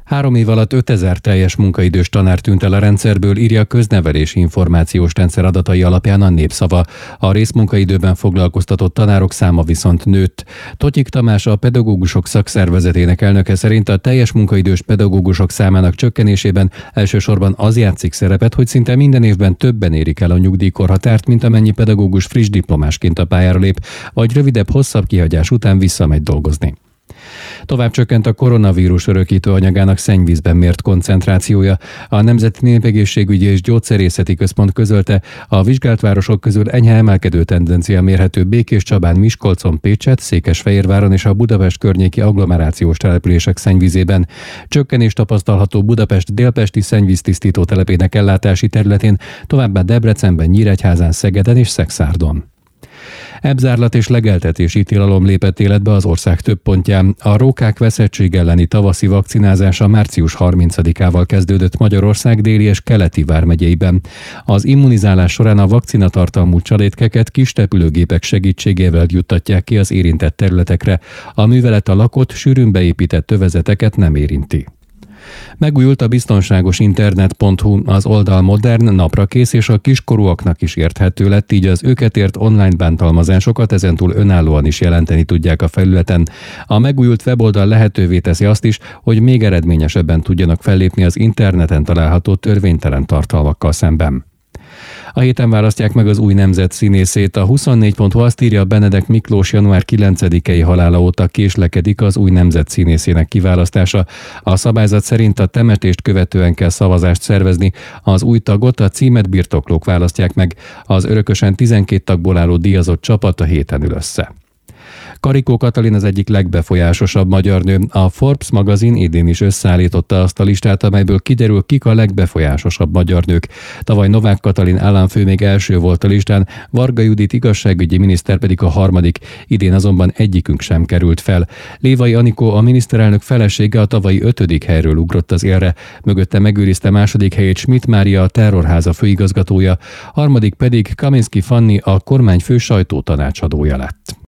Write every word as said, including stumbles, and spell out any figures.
Három év alatt ötezer teljes munkaidős tanár tűnt el a rendszerből, írja a Köznevelési Információs Rendszer adatai alapján a Népszava. A részmunkaidőben foglalkoztatott tanárok száma viszont nőtt. Totyik Tamás, a pedagógusok szakszervezetének elnöke szerint a teljes munkaidős pedagógusok számának csökkenésében elsősorban az játszik szerepet, hogy szinte minden évben többen érik el a nyugdíjkorhatárt, mint amennyi pedagógus friss diplomásként a pályára lép, vagy rövidebb-hosszabb kihagyás után visszamegy dolgozni. Tovább csökkent a koronavírus örökítő anyagának szennyvízben mért koncentrációja. A Nemzeti Népegészségügyi és Gyógyszerészeti Központ közölte, a vizsgált városok közül enyhe emelkedő tendencia mérhető Békéscsabán, Miskolcon, Pécsett, Székesfehérváron és a Budapest környéki agglomerációs települések szennyvízében. Csökkenés tapasztalható Budapest délpesti szennyvíztisztító telepének ellátási területén, továbbá Debrecenben, Nyíregyházán, Szegeden és Szekszárdon. Ebzárlat és legeltetési tilalom lépett életbe az ország több pontján. A rókák veszettség elleni tavaszi vakcinázása március harmincadikával kezdődött Magyarország déli és keleti vármegyeiben. Az immunizálás során a vakcinatartalmú csalétkeket kis repülőgépek segítségével juttatják ki az érintett területekre. A művelet a lakott, sűrűn beépített övezeteket nem érinti. Megújult a biztonságos internet pont hu, az oldal modern, naprakész és a kiskorúaknak is érthető lett, így az őket ért online bántalmazásokat ezentúl önállóan is jelenteni tudják a felületen. A megújult weboldal lehetővé teszi azt is, hogy még eredményesebben tudjanak fellépni az interneten található törvénytelen tartalmakkal szemben. A héten választják meg az új nemzet színészét. A huszonnégy pont hu azt írja, Benedek Miklós január kilencedikei halála óta késlekedik az új nemzet színészének kiválasztása. A szabályzat szerint a temetést követően kell szavazást szervezni. Az új tagot a címet birtoklók választják meg. Az örökösen tizenkét tagból álló díjazott csapat a héten ül össze. Karikó Katalin az egyik legbefolyásosabb magyar nő. A Forbes magazin idén is összeállította azt a listát, amelyből kiderül, kik a legbefolyásosabb magyar nők. Tavaly Novák Katalin államfő még első volt a listán, Varga Judit igazságügyi miniszter pedig a harmadik. Idén azonban egyikünk sem került fel. Lévai Anikó, a miniszterelnök felesége, a tavalyi ötödik helyről ugrott az élre. Mögötte megőrizte második helyét Schmidt Mária, a Terrorháza főigazgatója, harmadik pedig Kaminski Fanni, a kormányfő sajtótanácsadója lett.